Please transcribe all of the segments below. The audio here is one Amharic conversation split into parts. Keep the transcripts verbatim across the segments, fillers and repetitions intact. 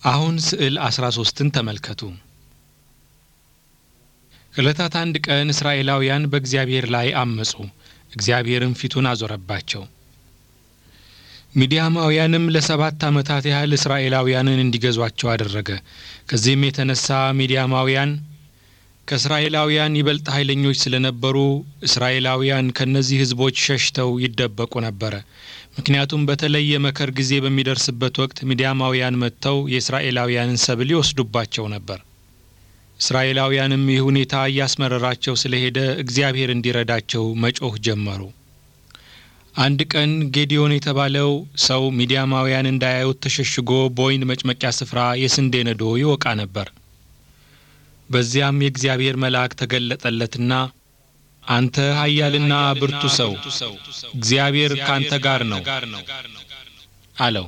አሁን ስዕል አስራ ሶስትን ተመልከቱ። ከዕለታት አንድ ቀን እስራኤላውያን በእግዚአብሔር ላይ አመጹ። እግዚአብሔርም ፊቱን አዞረባቸው። ሚዲያማውያንም ለሰባት ዓመታት ያህል እስራኤላውያንን እንዲገዟቸው አደረገ። ከዚህም የተነሳ ሚዲያማውያን ከእስራኤላውያን ይበልጥ ኃይለኞች ስለነበሩ እስራኤላውያን ከነዚህ ሕዝቦች ሸሽተው ይደበቁ ነበር። ምክንያቱም በተለይ የመከር ጊዜ በሚደርስበት ወቅት ሚዲያማውያን መጥተው የእስራኤላውያንን ሰብል ይወስዱባቸው ነበር። እስራኤላውያንም ይህ ሁኔታ እያስመረራቸው ስለሄደ እግዚአብሔር እንዲረዳቸው መጮህ ጀመሩ። አንድ ቀን ጌዲዮን የተባለው ሰው ሚዲያማውያን እንዳያዩት ተሸሽጎ በወይን መጭመቂያ ስፍራ የስንዴ ነዶ ይወቃ ነበር። በዚያም የእግዚአብሔር መልአክ ተገለጠለትና አንተ ኃያልና ብርቱ ሰው እግዚአብሔር ካንተ ጋር ነው አለው።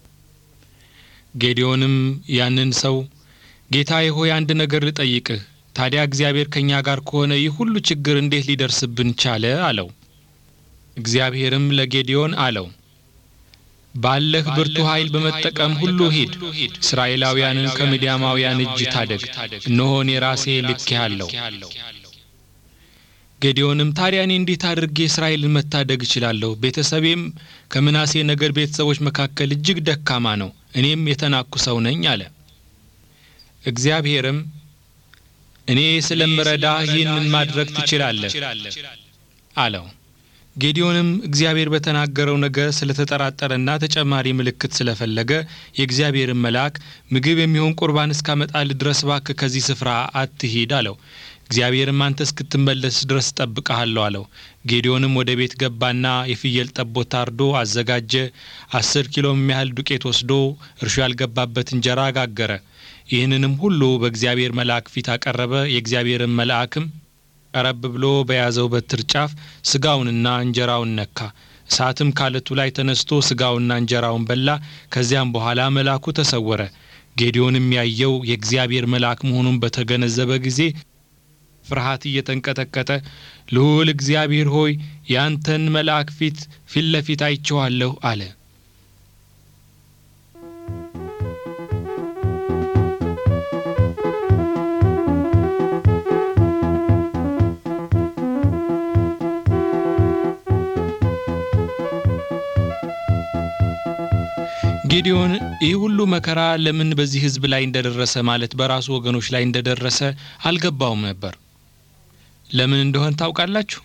ጌዲዮንም ያንን ሰው ጌታዬ ሆይ አንድ ነገር ልጠይቅህ፣ ታዲያ እግዚአብሔር ከኛ ጋር ከሆነ ይህ ሁሉ ችግር እንዴት ሊደርስብን ቻለ አለው። እግዚአብሔርም ለጌዲዮን አለው ባለህ ብርቱ ኃይል በመጠቀም ሁሉ ሂድ፣ እስራኤላውያንን ከሚዲያማውያን እጅ ታደግ፣ እነሆ እኔ ራሴ ልኬሃለሁ። ጌዲዮንም ታዲያ እኔ እንዴት አድርጌ እስራኤልን መታደግ እችላለሁ? ቤተሰቤም ከምናሴ ነገድ ቤተሰቦች መካከል እጅግ ደካማ ነው፣ እኔም የተናኩ ሰው ነኝ አለ። እግዚአብሔርም እኔ ስለምረዳህ ይህንን ማድረግ ትችላለህ አለው። ጌዲዮንም እግዚአብሔር በተናገረው ነገር ስለተጠራጠረና ተጨማሪ ምልክት ስለፈለገ የእግዚአብሔርን መልአክ ምግብ የሚሆን ቁርባን እስካመጣልህ ድረስ እባክህ ከዚህ ስፍራ አትሂድ አለው። እግዚአብሔርም አንተ እስክትመለስ ድረስ እጠብቅሃለሁ አለው። ጌዲዮንም ወደ ቤት ገባና የፍየል ጠቦት ታርዶ አዘጋጀ። አስር ኪሎ የሚያህል ዱቄት ወስዶ እርሾ ያልገባበት እንጀራ ጋገረ። ይህንንም ሁሉ በእግዚአብሔር መልአክ ፊት አቀረበ። የእግዚአብሔርን መልአክም ቀረብ ብሎ በያዘው በትር ጫፍ ስጋውንና እንጀራውን ነካ። እሳትም ካለቱ ላይ ተነስቶ ስጋውንና እንጀራውን በላ። ከዚያም በኋላ መልአኩ ተሰወረ። ጌዲዮንም ያየው የእግዚአብሔር መልአክ መሆኑን በተገነዘበ ጊዜ ፍርሃት እየተንቀጠቀጠ ልዑል እግዚአብሔር ሆይ ያንተን መልአክ ፊት ፊት ለፊት አይቼዋለሁ አለ። ጌዲዮን ይህ ሁሉ መከራ ለምን በዚህ ሕዝብ ላይ እንደደረሰ ማለት በራሱ ወገኖች ላይ እንደደረሰ አልገባውም ነበር። ለምን እንደሆነ ታውቃላችሁ?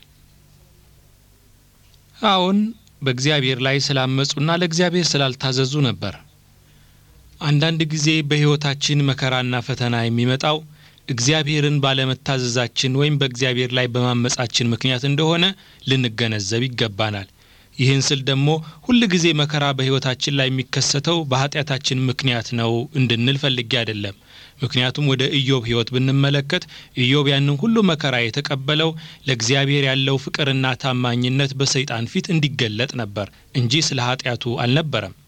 አዎን፣ በእግዚአብሔር ላይ ስላመጹና ለእግዚአብሔር ስላልታዘዙ ነበር። አንዳንድ ጊዜ በሕይወታችን መከራና ፈተና የሚመጣው እግዚአብሔርን ባለመታዘዛችን ወይም በእግዚአብሔር ላይ በማመጻችን ምክንያት እንደሆነ ልንገነዘብ ይገባናል። ይህን ስል ደግሞ ሁሉ ጊዜ መከራ በሕይወታችን ላይ የሚከሰተው በኃጢአታችን ምክንያት ነው እንድንል ፈልጌ አይደለም። ምክንያቱም ወደ ኢዮብ ሕይወት ብንመለከት ኢዮብ ያንን ሁሉ መከራ የተቀበለው ለእግዚአብሔር ያለው ፍቅርና ታማኝነት በሰይጣን ፊት እንዲገለጥ ነበር እንጂ ስለ ኃጢአቱ አልነበረም።